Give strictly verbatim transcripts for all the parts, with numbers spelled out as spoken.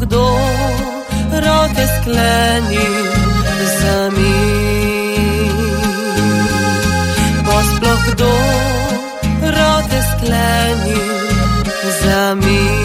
kdo roke sklenil za mir. Bo sploh kdo roke sklenil za mir.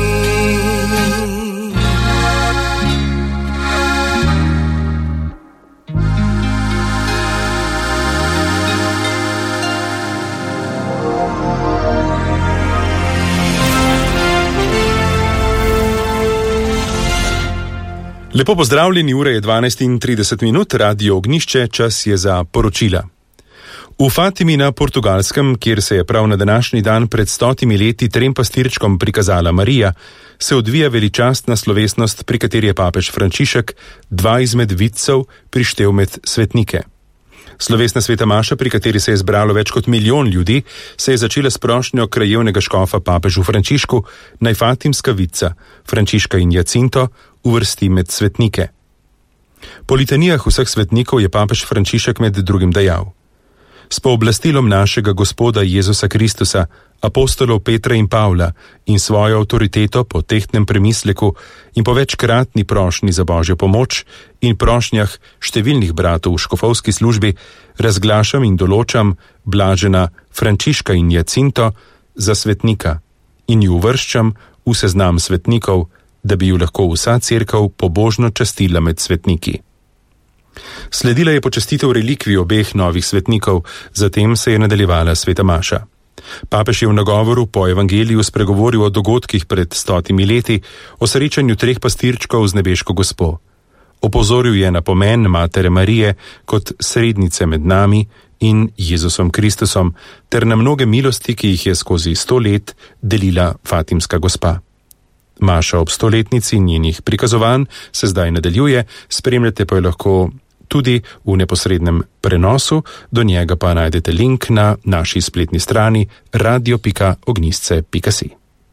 Lepo pozdravljeni, ura je dvanajst in trideset minut, Radio Ognjišče, čas je za poročila. V Fatimi na Portugalskem, kjer se je prav na današnji dan pred stotimi leti trem pastirčkom prikazala Marija, se odvija veličastna slovesnost, pri kateri je papež Frančišek dva izmed vidcev prištel med svetnike. Slovesna sveta maša, pri kateri se je zbralo več kot milijon ljudi, se je začela s prošnjo krajevnega škofa papežu Frančišku, naj fatimska vidca Frančiška in Jacinto uvrsti med svetnike. Po litanijah vseh svetnikov je papež Frančišek med drugim dejal: S pooblastilom našega Gospoda Jezusa Kristusa, apostolov Petra in Pavla in svojo avtoriteto po tehtnem premisleku in po večkratni prošnji za Božjo pomoč in prošnjah številnih bratov v škofovski službi razglašam in določam blažena Frančiška in Jacinto za svetnika in ju uvrščam v seznam svetnikov, da bi ju lahko vsa cerkev pobožno častila med svetniki. Sledila je počastitev relikvij obeh novih svetnikov, zatem se je nadaljevala sveta maša. Papež je v nagovoru po evangeliju spregovoril o dogodkih pred stotimi leti, o srečanju treh pastirčkov z nebeško gospo. Opozoril je na pomen matere Marije kot srednice med nami in Jezusom Kristusom, ter na mnoge milosti, ki jih je skozi sto let delila fatimska gospa. Maša ob stoletnici njenih prikazovanj se zdaj nadaljuje, spremljate pa jo lahko tudi v neposrednem prenosu, do njega pa najdete link na naši spletni strani radio pika ognjišče pika si.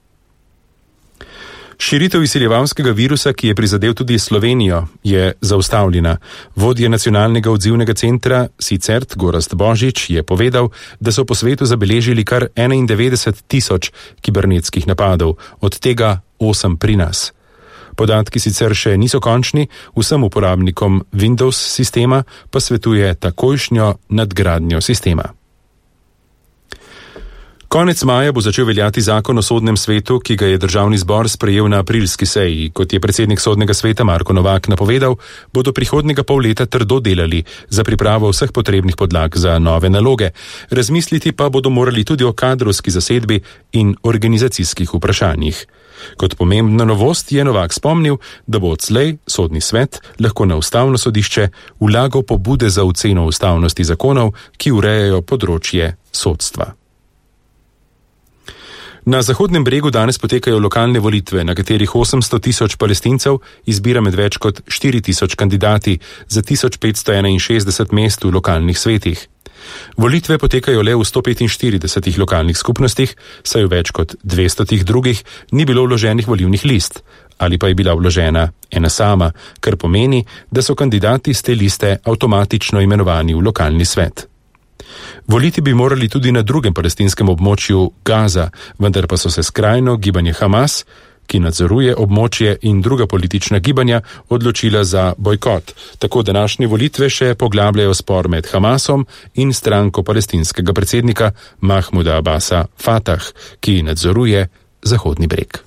Širitev izsiljevalskega virusa, ki je prizadel tudi Slovenijo, je zaustavljena. Vodja nacionalnega odzivnega centra Sicert Gorazd Božič je povedal, da so po svetu zabeležili kar enaindevetdeset tisoč kibernetskih napadov, od tega osem pri nas. Podatki sicer še niso končni, vsem uporabnikom Windows sistema pa svetuje takojšnjo nadgradnjo sistema. Konec maja bo začel veljati zakon o sodnem svetu, ki ga je državni zbor sprejel na aprilski seji. Kot je predsednik sodnega sveta Marko Novak napovedal, bodo prihodnjega pol leta trdo delali za pripravo vseh potrebnih podlag za nove naloge. Razmisliti pa bodo morali tudi o kadrovski zasedbi in organizacijskih vprašanjih. Kot pomembna novost je Novak spomnil, da bo odslej sodni svet lahko na ustavno sodišče vlagal pobude za oceno ustavnosti zakonov, ki urejajo področje sodstva. Na Zahodnem bregu danes potekajo lokalne volitve, na katerih osemsto tisoč Palestincev izbira med več kot štiri tisoč kandidati za tisoč petsto enainšestdeset mest v lokalnih svetih. Volitve potekajo le v sto petinštiridesetih lokalnih skupnostih, saj v več kot dvestotih drugih ni bilo vloženih volilnih list, ali pa je bila vložena ena sama, kar pomeni, da so kandidati z te liste avtomatično imenovani v lokalni svet. Voliti bi morali tudi na drugem palestinskem območju Gaza, vendar pa so se skrajno gibanje Hamas, ki nadzoruje območje, in druga politična gibanja odločila za bojkot. Tako današnje volitve še poglabljajo spor med Hamasom in stranko palestinskega predsednika Mahmuda Abasa Fatah, ki nadzoruje Zahodni breg.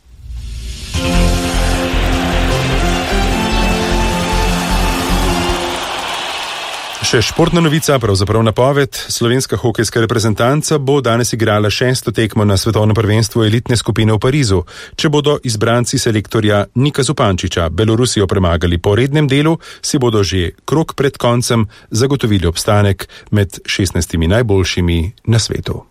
Še športna novica, pravzaprav napoved. Slovenska hokejska reprezentanca bo danes igrala šesto tekmo na svetovnem prvenstvu elitne skupine v Parizu. Če bodo izbranci selektorja Nika Zupančiča Belorusijo premagali po rednem delu, si bodo že krog pred koncem zagotovili obstanek med šestnajstimi najboljšimi na svetu.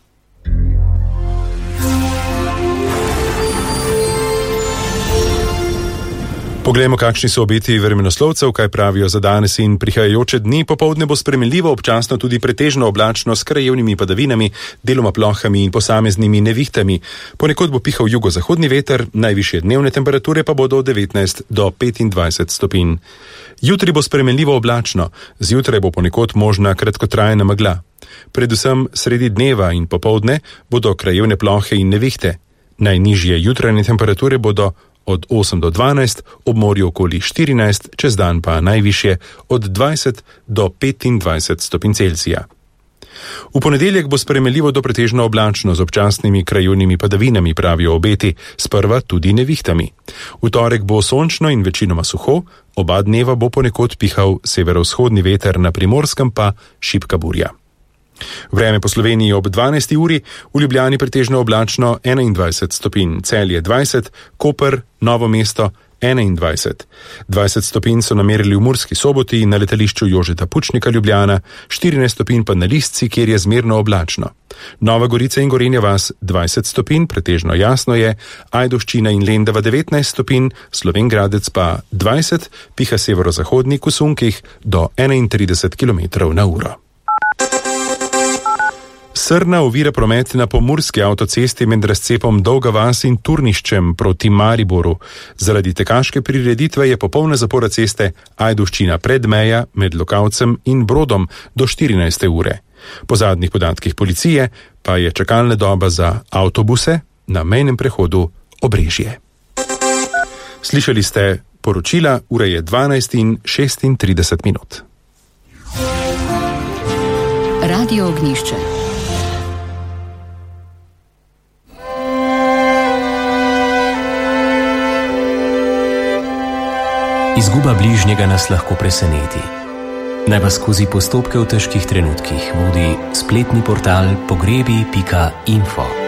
Poglejmo, kakšni so obeti vremenoslovcev, kaj pravijo za danes in prihajajoče dni. Popoldne bo spremenljivo, občasno tudi pretežno oblačno s krajevnimi padavinami, deloma plohami in posameznimi nevihtami. Ponekod bo pihal jugozahodni veter, najvišje dnevne temperature pa bodo od devetnajst do petindvajset stopinj. Jutri bo spremenljivo oblačno, zjutraj bo ponekod možna kratkotrajna megla. Predvsem sredi dneva in popoldne bodo krajevne plohe in nevihte. Najnižje jutranje temperature bodo od osem do dvanajst, ob morju okoli štirinajst, čez dan pa najvišje od dvajset do petindvajset stopinj Celzija. V ponedeljek bo spremenljivo do pretežno oblačno z občasnimi krajevnimi padavinami, pravijo obeti, sprva tudi nevihtami. V torek bo sončno in večinoma suho, oba dneva bo ponekod pihal severovzhodni veter, na Primorskem pa šibka burja. Vreme po Sloveniji ob dvanajsti uri, v Ljubljani pretežno oblačno enaindvajset stopinj, Celje dvajset, Koper, Novo mesto enaindvajset. dvajset stopinj so namerili v Murski Soboti in na letališču Jožeta Pučnika Ljubljana, štirinajst stopinj pa na Listci, kjer je zmerno oblačno. Nova Gorica in Gorenja vas dvajset stopinj, pretežno jasno je, Ajdovščina in Lendava devetnajst stopinj, Slovenj Gradec pa dvajset, piha severozahodnik v sunkih do enaintrideset kilometrov na uro. Srna ovira promet na pomurski avtocesti med razcepom Dolga vas in Turniščem proti Mariboru. Zaradi tekaške prireditve je popolna zapora ceste Ajdovščina predmeja med Lokavcem in Brodom do štirinajste ure. Po zadnjih podatkih policije pa je čakalna doba za avtobuse na mejnem prehodu Obrežje. Slišali ste poročila, ura je dvanajst in šestintrideset minut. Radio Ognjišče. Izguba bližnjega nas lahko preseneti. Naj vas skozi postopke v težkih trenutkih vodi spletni portal pogrebi pika info.